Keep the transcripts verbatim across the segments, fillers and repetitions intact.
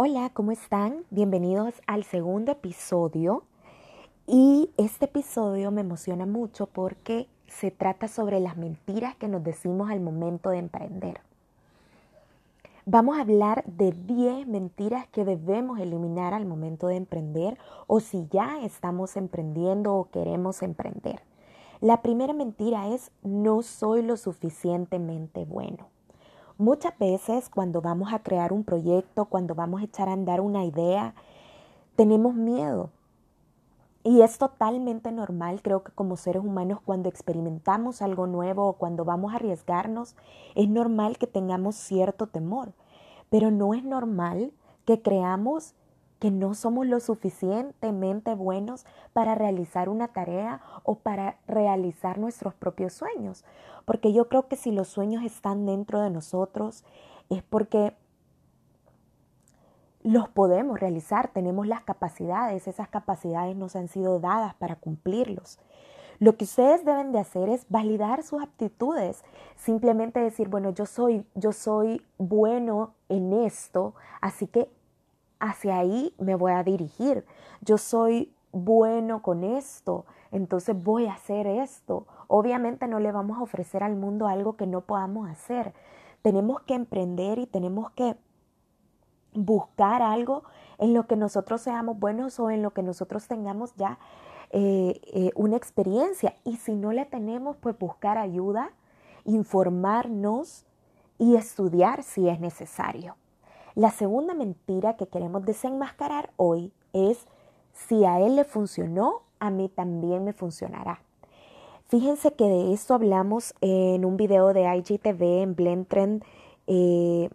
Hola, ¿cómo están? Bienvenidos al segundo episodio. Y este episodio me emociona mucho porque se trata sobre las mentiras que nos decimos al momento de emprender. Vamos a hablar de diez mentiras que debemos eliminar al momento de emprender o si ya estamos emprendiendo o queremos emprender. La primera mentira es: no soy lo suficientemente bueno. Muchas veces cuando vamos a crear un proyecto, cuando vamos a echar a andar una idea, tenemos miedo. Y es totalmente normal, creo que como seres humanos, cuando experimentamos algo nuevo o cuando vamos a arriesgarnos, es normal que tengamos cierto temor. Pero no es normal que creamos que no somos lo suficientemente buenos para realizar una tarea o para realizar nuestros propios sueños. Porque yo creo que si los sueños están dentro de nosotros, es porque los podemos realizar, tenemos las capacidades, esas capacidades nos han sido dadas para cumplirlos. Lo que ustedes deben de hacer es validar sus aptitudes, simplemente decir, bueno, yo soy, yo soy bueno en esto, así que hacia ahí me voy a dirigir. Yo soy bueno con esto, entonces voy a hacer esto. Obviamente no le vamos a ofrecer al mundo algo que no podamos hacer. Tenemos que emprender y tenemos que buscar algo en lo que nosotros seamos buenos o en lo que nosotros tengamos ya eh, eh, una experiencia. Y si no la tenemos, pues buscar ayuda, informarnos y estudiar si es necesario. La segunda mentira que queremos desenmascarar hoy es: si a él le funcionó, a mí también me funcionará. Fíjense que de esto hablamos en un video de I G T V en Blend Trend, eh,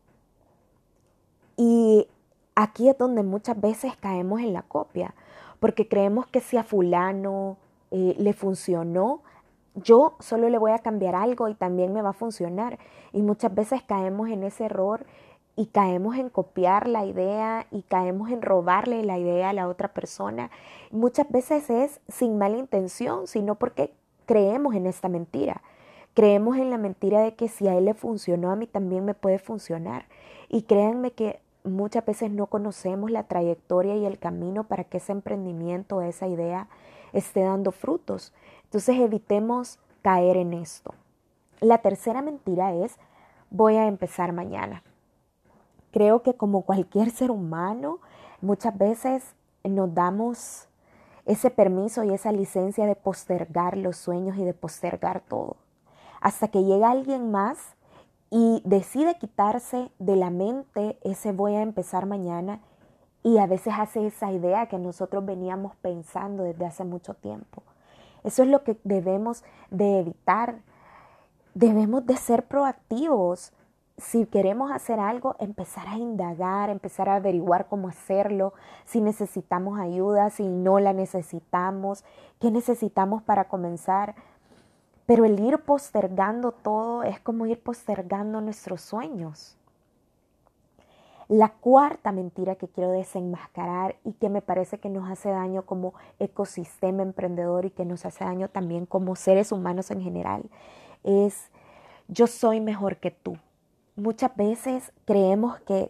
y aquí es donde muchas veces caemos en la copia, porque creemos que si a fulano eh, le funcionó, yo solo le voy a cambiar algo y también me va a funcionar. Y muchas veces caemos en ese error y caemos en copiar la idea y caemos en robarle la idea a la otra persona. Muchas veces es sin mala intención, sino porque creemos en esta mentira. Creemos en la mentira de que si a él le funcionó, a mí también me puede funcionar. Y créanme que muchas veces no conocemos la trayectoria y el camino para que ese emprendimiento, esa idea, esté dando frutos. Entonces evitemos caer en esto. La tercera mentira es: voy a empezar mañana. Creo que como cualquier ser humano, muchas veces nos damos ese permiso y esa licencia de postergar los sueños y de postergar todo. Hasta que llega alguien más y decide quitarse de la mente ese voy a empezar mañana, y a veces hace esa idea que nosotros veníamos pensando desde hace mucho tiempo. Eso es lo que debemos de evitar. Debemos de ser proactivos. Si queremos hacer algo, empezar a indagar, empezar a averiguar cómo hacerlo, si necesitamos ayuda, si no la necesitamos, qué necesitamos para comenzar. Pero el ir postergando todo es como ir postergando nuestros sueños. La cuarta mentira que quiero desenmascarar y que me parece que nos hace daño como ecosistema emprendedor y que nos hace daño también como seres humanos en general es: yo soy mejor que tú. Muchas veces creemos que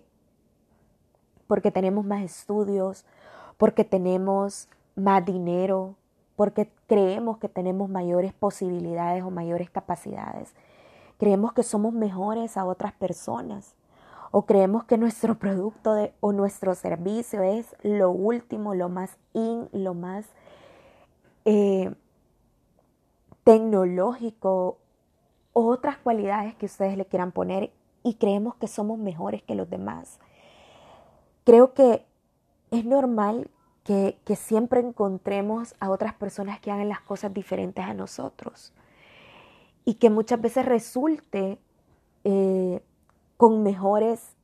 porque tenemos más estudios, porque tenemos más dinero, porque creemos que tenemos mayores posibilidades o mayores capacidades, creemos que somos mejores a otras personas, o creemos que nuestro producto de, o nuestro servicio es lo último, lo más in, lo más eh, tecnológico, o otras cualidades que ustedes le quieran poner, y creemos que somos mejores que los demás. Creo que es normal que, que siempre encontremos a otras personas que hagan las cosas diferentes a nosotros y que muchas veces resulte eh, con mejores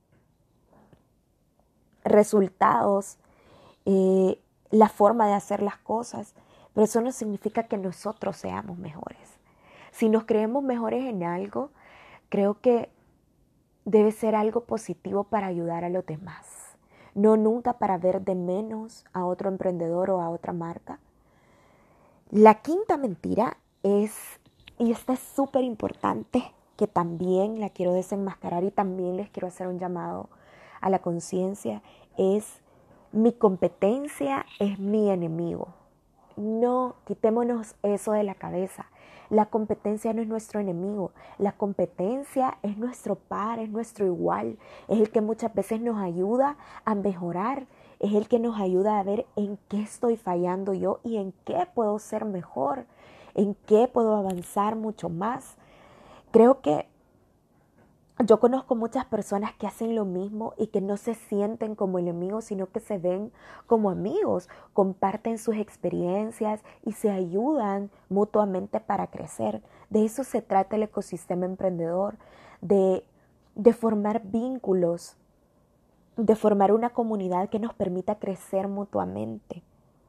resultados eh, la forma de hacer las cosas, pero eso no significa que nosotros seamos mejores. Si nos creemos mejores en algo, creo que debe ser algo positivo para ayudar a los demás, no nunca para ver de menos a otro emprendedor o a otra marca. La quinta mentira es, y esta es súper importante, que también la quiero desenmascarar y también les quiero hacer un llamado a la conciencia es: mi competencia es mi enemigo. No, quitémonos eso de la cabeza. La competencia no es nuestro enemigo. La competencia es nuestro par, es nuestro igual. Es el que muchas veces nos ayuda a mejorar. Es el que nos ayuda a ver en qué estoy fallando yo y en qué puedo ser mejor, en qué puedo avanzar mucho más. Creo que yo conozco muchas personas que hacen lo mismo y que no se sienten como enemigos, sino que se ven como amigos, comparten sus experiencias y se ayudan mutuamente para crecer. De eso se trata el ecosistema emprendedor, de, de formar vínculos, de formar una comunidad que nos permita crecer mutuamente.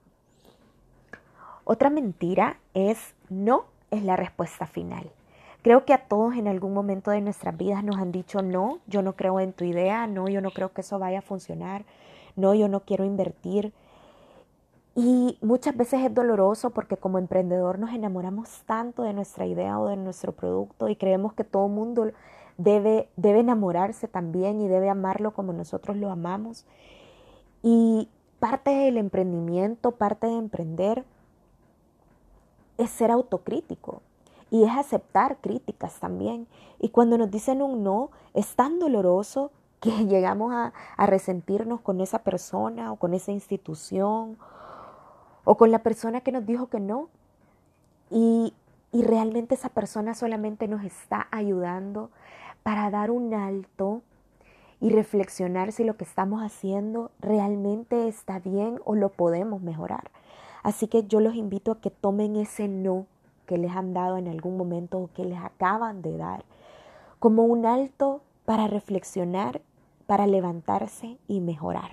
Otra mentira es: no es la respuesta final. Creo que a todos en algún momento de nuestras vidas nos han dicho: no, yo no creo en tu idea, no, yo no creo que eso vaya a funcionar, no, yo no quiero invertir. Y muchas veces es doloroso porque como emprendedor nos enamoramos tanto de nuestra idea o de nuestro producto y creemos que todo el mundo debe, debe enamorarse también y debe amarlo como nosotros lo amamos. Y parte del emprendimiento, parte de emprender, es ser autocrítico. Y es aceptar críticas también. Y cuando nos dicen un no, es tan doloroso que llegamos a, a resentirnos con esa persona o con esa institución o con la persona que nos dijo que no. Y, y realmente esa persona solamente nos está ayudando para dar un alto y reflexionar si lo que estamos haciendo realmente está bien o lo podemos mejorar. Así que yo los invito a que tomen ese no que les han dado en algún momento o que les acaban de dar como un alto para reflexionar, para levantarse y mejorar.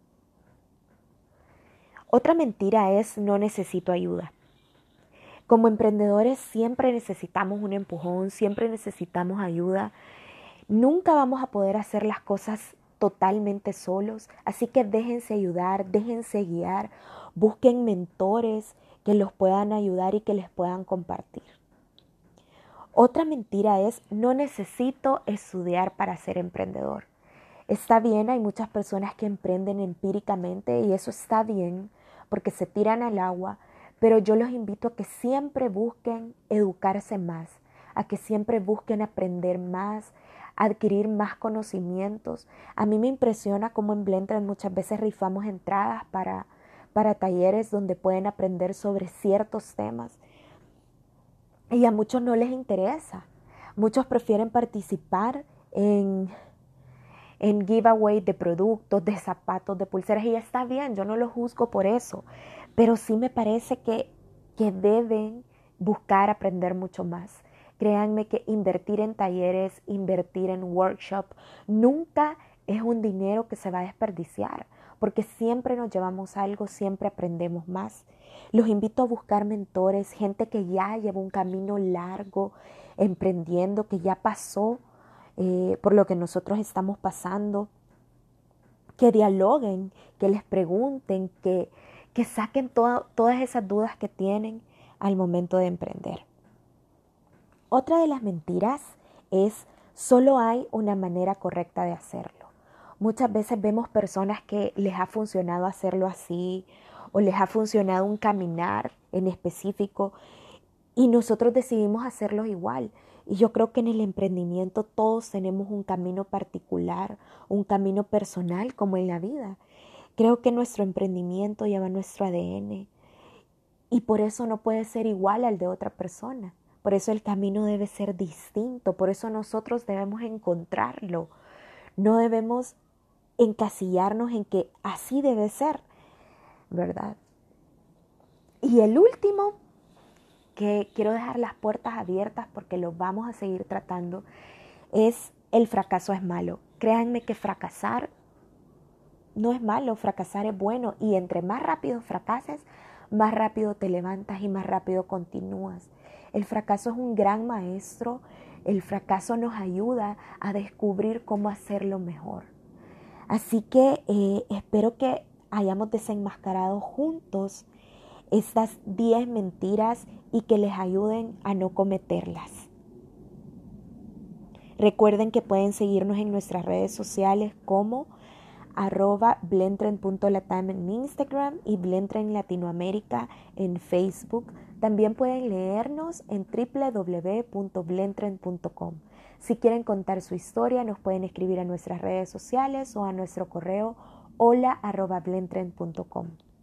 Otra mentira es: no necesito ayuda. Como emprendedores siempre necesitamos un empujón, siempre necesitamos ayuda. Nunca vamos a poder hacer las cosas totalmente solos, así que déjense ayudar, déjense guiar, busquen mentores que los puedan ayudar y que les puedan compartir. Otra mentira es: no necesito estudiar para ser emprendedor. Está bien, hay muchas personas que emprenden empíricamente y eso está bien porque se tiran al agua, pero yo los invito a que siempre busquen educarse más, a que siempre busquen aprender más, adquirir más conocimientos. A mí me impresiona cómo en Blendtrend muchas veces rifamos entradas para, para talleres donde pueden aprender sobre ciertos temas y a muchos no les interesa. Muchos prefieren participar en, en giveaway de productos, de zapatos, de pulseras y está bien, yo no los juzgo por eso, pero sí me parece que, que deben buscar aprender mucho más. Créanme que invertir en talleres, invertir en workshop, nunca es un dinero que se va a desperdiciar, porque siempre nos llevamos algo, siempre aprendemos más. Los invito a buscar mentores, gente que ya lleva un camino largo emprendiendo, que ya pasó eh, por lo que nosotros estamos pasando, que dialoguen, que les pregunten, que, que saquen to- todas esas dudas que tienen al momento de emprender. Otra de las mentiras es: solo hay una manera correcta de hacerlo. Muchas veces vemos personas que les ha funcionado hacerlo así o les ha funcionado un caminar en específico y nosotros decidimos hacerlo igual. Y yo creo que en el emprendimiento todos tenemos un camino particular, un camino personal como en la vida. Creo que nuestro emprendimiento lleva nuestro A D N y por eso no puede ser igual al de otra persona. Por eso el camino debe ser distinto, por eso nosotros debemos encontrarlo. No debemos encasillarnos en que así debe ser, ¿verdad? Y el último, que quiero dejar las puertas abiertas porque lo vamos a seguir tratando, es: el fracaso es malo. Créanme que fracasar no es malo, fracasar es bueno y entre más rápido fracases, más rápido te levantas y más rápido continúas. El fracaso es un gran maestro, el fracaso nos ayuda a descubrir cómo hacerlo mejor. Así que eh, espero que hayamos desenmascarado juntos estas diez mentiras y que les ayuden a no cometerlas. Recuerden que pueden seguirnos en nuestras redes sociales como arroba blendtrend.latam en Instagram y Blendtrend Latinoamérica en Facebook. También pueden leernos en w w w punto blendtrend punto com. Si quieren contar su historia, nos pueden escribir a nuestras redes sociales o a nuestro correo hola arroba blendtrend punto com.